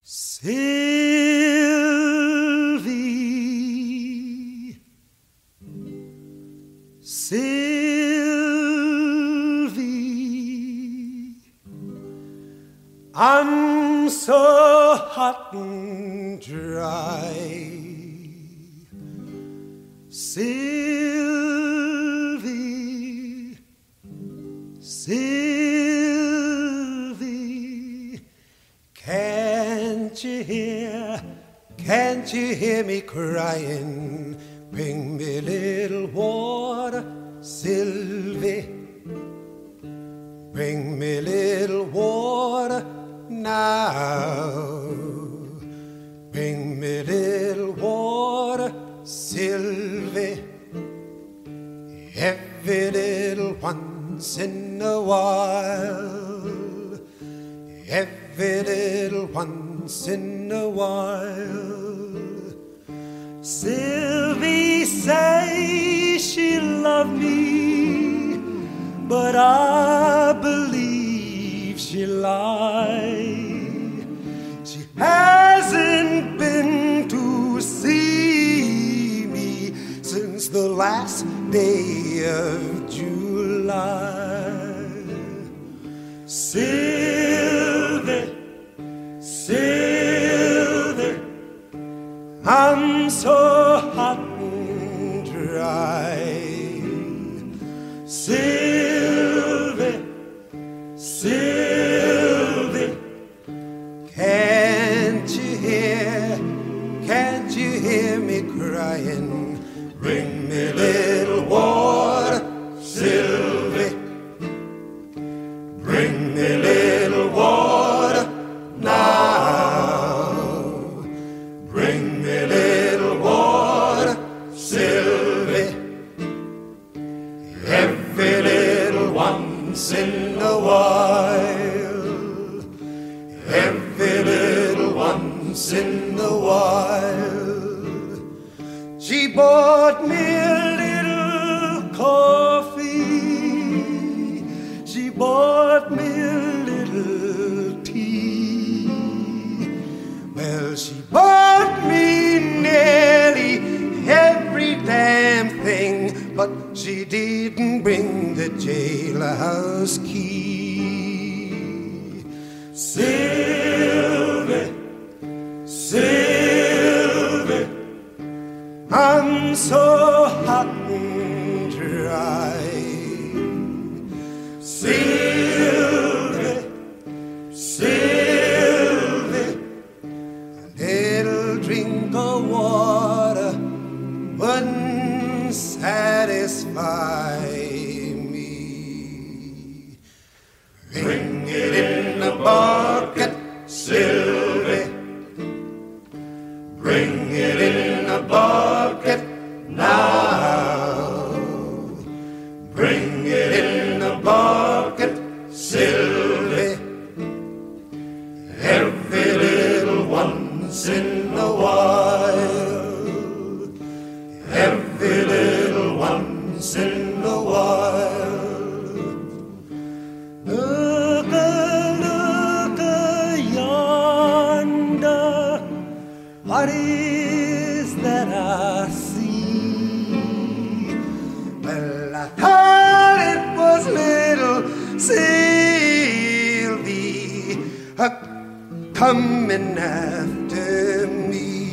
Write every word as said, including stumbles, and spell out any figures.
Sylvie, Sylvie, I'm so hot and dry. Sylvie, Sylvie, can't you hear, can't you hear me crying? Bring me a little water, Sylvie. Bring me a little water now. Bring me a little water, Sylvie. Every little once in a while. Every little once in a while. Sylvie say she loved me, but I believe she lied. She hasn't been to see me since the last day of July. Sylvie, Sylvie, I'm so hot and dry. Sylvie, Sylvie, can't you hear, can't you hear me crying? Bring me a little water, Sylvie. Bring me a little water now. Bring me a little water, Sylvie. Every little once in a while. Every little once in a while. She bought me a little coffee. She bought me a little tea. Well, she bought me nearly every damn thing, but she didn't bring the jailhouse key. Sylvie, Sylvie, I'm so hot and dry. Sylvie, Sylvie, a little drink of water wouldn't satisfy me. Bring it in a bucket, Sylvie. Bring it in a bucket now. Bring it in a bucket, Sylvie. Every little once in a while. Every little once in a while. Look, look yonder. What is that I see? Well, I thought it was little Sylvie a coming after me.